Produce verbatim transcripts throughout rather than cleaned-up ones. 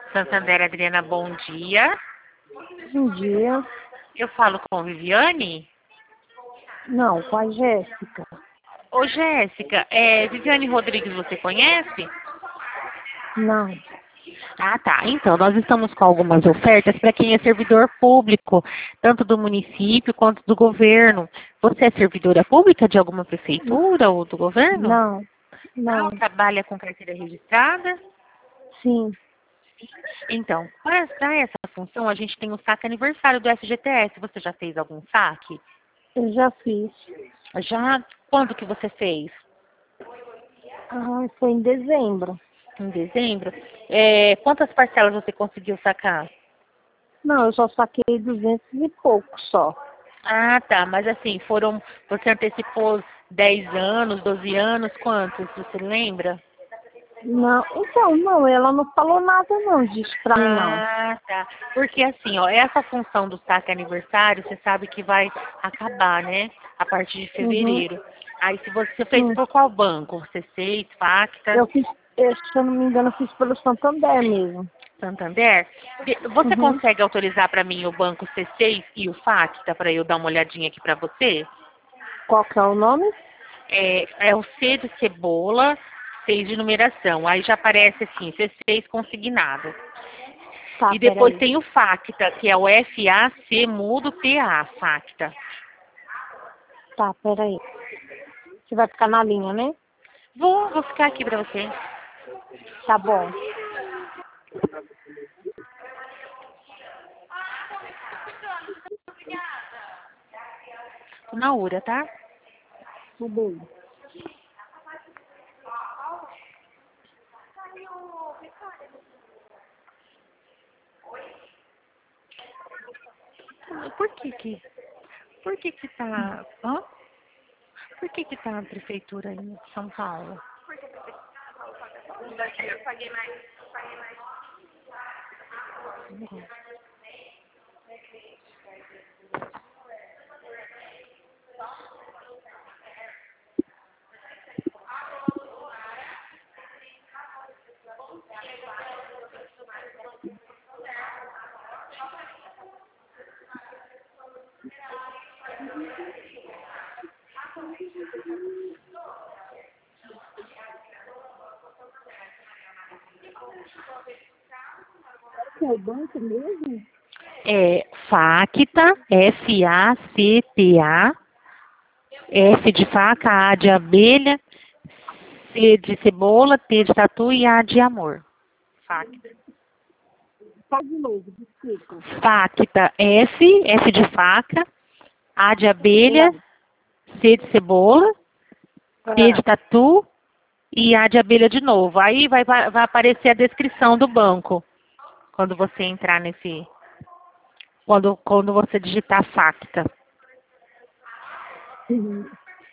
Santander, Adriana, bom dia. Bom dia. Eu falo com Viviane? Não, com a Jéssica. Ô, Jéssica, é, Viviane Rodrigues você conhece? Não. Ah, tá. Então, nós estamos com algumas ofertas para quem é servidor público, tanto do município quanto do governo. Você é servidora pública de alguma prefeitura ou do governo? Não. Não. Não. Trabalha com carteira registrada? Sim. Então, para essa função, a gente tem o saque aniversário do S G T S. Você já fez algum saque? Eu já fiz. Já? Quando que você fez? Ah, foi em dezembro. Em dezembro? É, quantas parcelas você conseguiu sacar? Não, eu só saquei duzentos e pouco só. Ah, tá. Mas assim, foram. Você antecipou dez anos, doze anos, quantos? Você lembra? Não, então, não, ela não falou nada não disso pra mim, não. Ah, tá. Porque assim, ó, essa função do saque aniversário, você sabe que vai acabar, né? A partir de Uhum. fevereiro. Aí, se você fez Sim. por qual banco? C seis, Facta, Eu fiz, eu, se eu não me engano, eu fiz pelo Santander mesmo. Santander? De- Você Uhum. consegue autorizar para mim o banco C seis e o Facta para eu dar uma olhadinha aqui para você? Qual que é o nome? É, é o C de cebola, seis de numeração. Aí já aparece assim, C seis consignado. Tá, E depois peraí. tem o Facta, que é o F A C mudo T A, Facta. Tá, peraí. Você vai ficar na linha, né? Vou, vou ficar aqui para você. Tá bom. Tô na URA, tá? Tudo bem. Por que que, por que que tá, hã? Por que que tá na prefeitura em São Paulo? Que é o banco mesmo? É Facta, F A C T A, F de faca, A de abelha, C de cebola, T de tatu e A de amor. Facta. Faz de novo, desculpa. Facta, F, F de faca, A de abelha, C de cebola, T de Ah, tatu e A de abelha de novo. Aí vai, vai vai aparecer a descrição do banco quando você entrar nesse. Quando, quando você digitar Facta. uhum.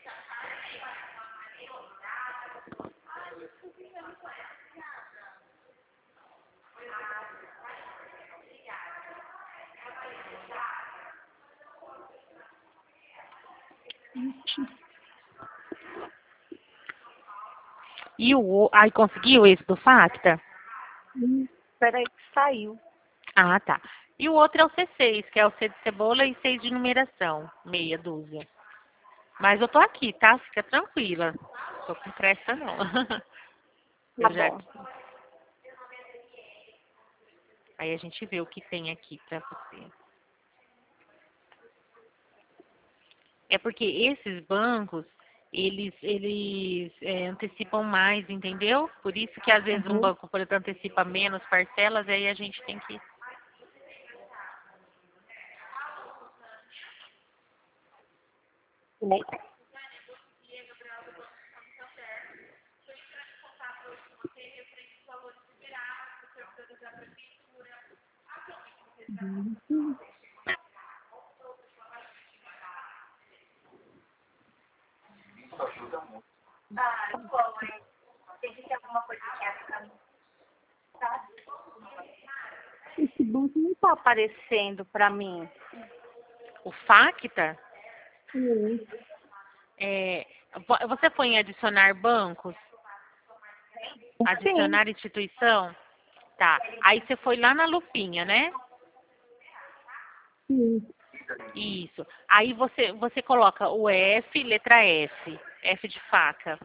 E o. Aí conseguiu esse do Facta? Hum, Peraí que saiu. Ah, tá. E o outro é o C seis, que é o C de cebola e seis de numeração, meia dúzia. Mas eu tô aqui, tá? Fica tranquila. Tô com pressa não. Tá Eu já. bom. Aí a gente vê o que tem aqui pra você. É porque esses bancos, eles, eles é, antecipam mais, entendeu? Por isso que às vezes um Uhum. banco, por exemplo, antecipa menos parcelas, aí a gente tem que. Né? Uhum. Esse banco não tá aparecendo pra mim. O Facta, Sim. é, vo- você foi em adicionar bancos? Sim. Adicionar instituição? Tá. Aí você foi lá na lupinha, né? Sim. Isso. Aí você, você coloca o F, letra F. F de faca.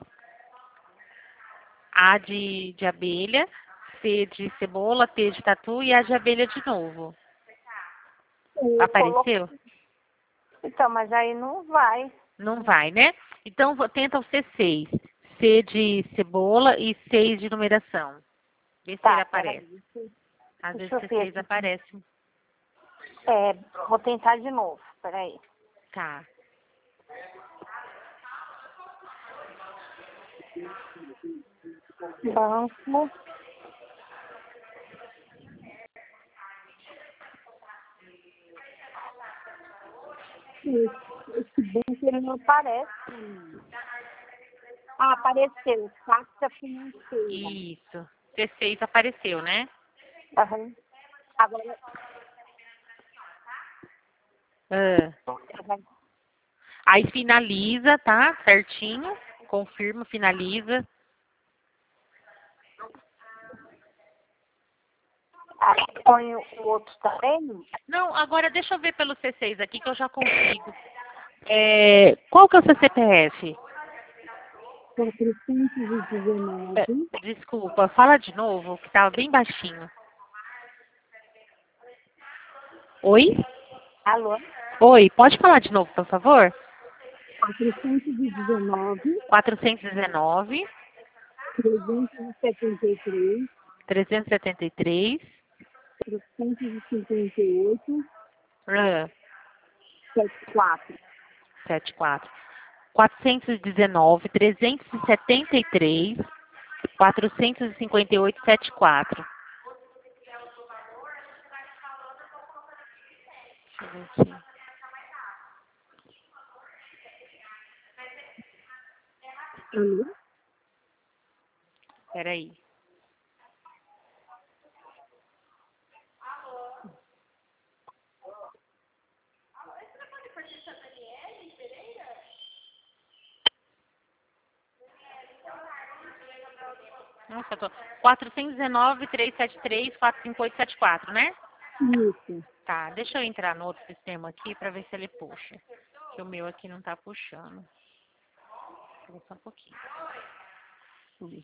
A de, de abelha, C de cebola, T de tatu e A de abelha de novo. Eu Apareceu? coloquei. Então, mas aí não vai. Não vai, né? Então vo- tenta o C seis. C de cebola e seis de numeração. Vê se ele Tá, aparece. peraí. Às Deixa vezes eu C ver seis aqui. aparece. É, vou tentar de novo. Peraí. Tá. Banco. Esse banco ele não aparece. Ah, apareceu. Caixa financeira. Isso. C seis apareceu, né? Aham. Agora, Ah. Aí finaliza, tá? Certinho. Confirma, finaliza. aí põe o outro também. Não, agora deixa eu ver pelo C seis aqui que eu já consigo. É, qual que é o seu C P F? quatrocentos e É, dezenove. desculpa, fala de novo, que tava bem baixinho. Oi? Alô? Oi, pode falar de novo, por favor? quatrocentos e dezenove. quatrocentos e dezenove, trezentos e setenta e três. trezentos e setenta e três, quatrocentos e cinquenta e oito. ah, setenta e quatro. setenta e quatro. quatrocentos e dezenove, trezentos e setenta e três, quatrocentos e cinquenta e oito, setenta e quatro. Deixa eu ver aqui. Alô? Peraí. Nossa, eu tô... quatrocentos e dezenove, trezentos e setenta e três, quatrocentos e cinquenta e oito, setenta e quatro, né? Isso. Tá, deixa eu entrar no outro sistema aqui pra ver se ele puxa. Que o meu aqui não tá puxando. Espera só um pouquinho. Ui.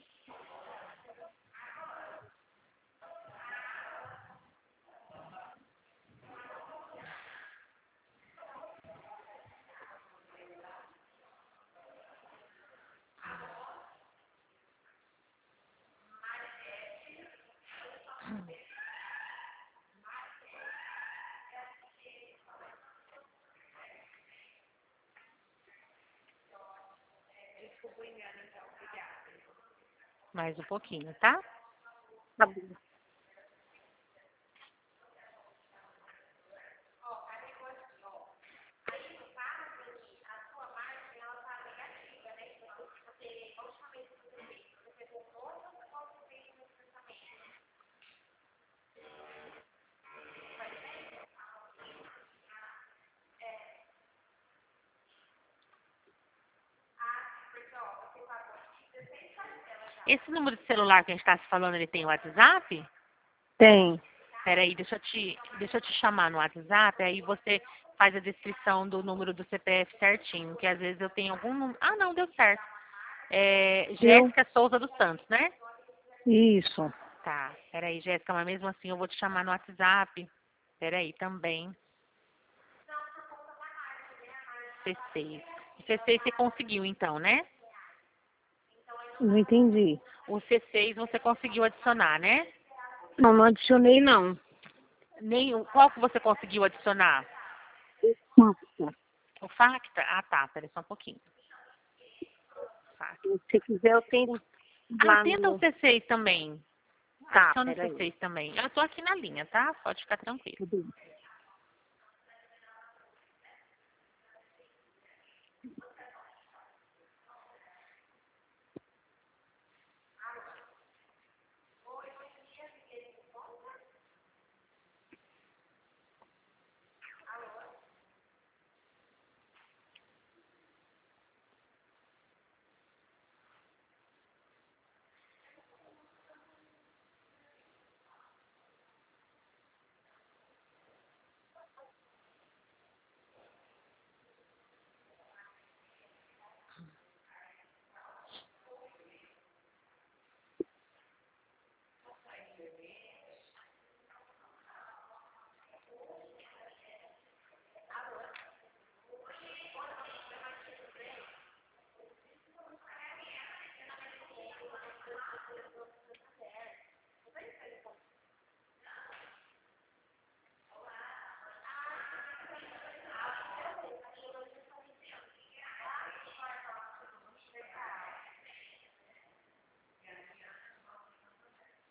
Mais um pouquinho, tá? Tá bom. Esse número de celular que a gente tá se falando, ele tem WhatsApp? Tem. Peraí, deixa eu te, deixa eu te chamar no WhatsApp, aí você faz a descrição do número do C P F certinho, que às vezes eu tenho algum número. Ah, não, deu certo. É Eu? Jéssica Souza dos Santos, né? Isso. Tá, peraí, Jéssica, mas mesmo assim eu vou te chamar no WhatsApp. Peraí, também. C seis. O C seis você conseguiu então, né? Não entendi. O C seis você conseguiu adicionar, né? Não, não adicionei, não. Nenhum. Qual que você conseguiu adicionar? Nossa. O Facta? Ah, tá, peraí só um pouquinho. Facta. Se quiser, eu tento O- Ah, lá tenta o no... C seis também. Tá, Adiciona o peraí. C seis também. Eu tô aqui na linha, tá? Pode ficar tranquilo. Tudo bem.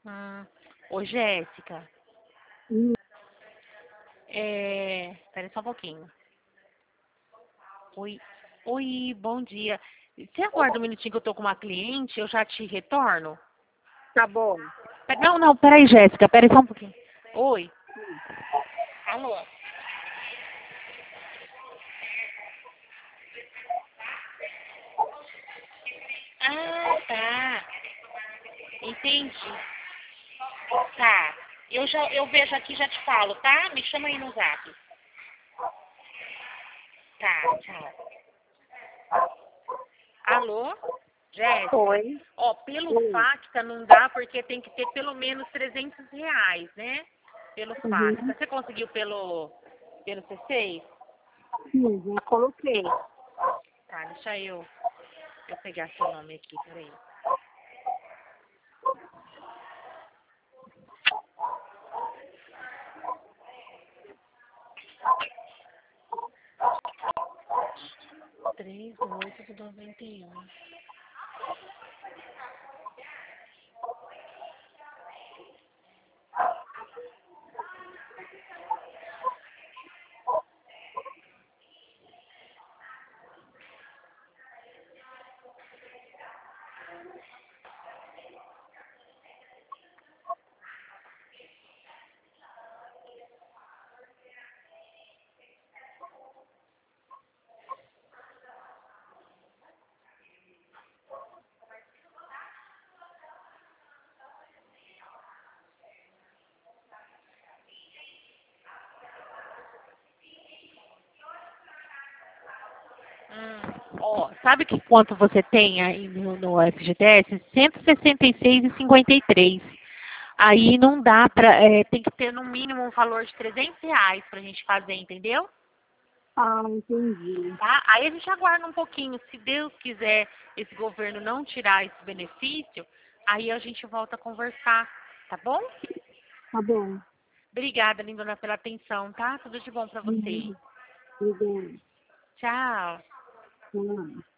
Hum. Ô, Jéssica, Hum, é... Espera só um pouquinho. Oi, oi, bom dia. Você aguarda um minutinho que eu tô com uma cliente, eu já te retorno? tá bom. Pe- Não, não, peraí, Jéssica, peraí só um pouquinho. Oi. Alô? Ah, tá. Entendi. Tá. Eu já eu vejo aqui e já te falo, tá? Me chama aí no zap. Tá, tchau. Alô? Jéssica? Oi. Ó, pelo Oi. FACTA não dá porque tem que ter pelo menos trezentos reais, né? Pelo FACTA. Uhum. Você conseguiu pelo, pelo C seis? Sim, já coloquei. Tá, deixa eu, eu pegar seu nome aqui, peraí. três, oito do noventa e um. Hum, ó, sabe que quanto você tem aí no, no F G T S? cento e sessenta e seis e cinquenta e três. Aí não dá pra, é, tem que ter no mínimo um valor de trezentos reais pra gente fazer, entendeu? Ah, entendi. Tá? Aí a gente aguarda um pouquinho. Se Deus quiser esse governo não tirar esse benefício, aí a gente volta a conversar, tá bom? Tá bom. Obrigada, lindona, pela atenção, tá? Tudo de bom pra você. Uhum. Obrigada. Tchau. Tchau.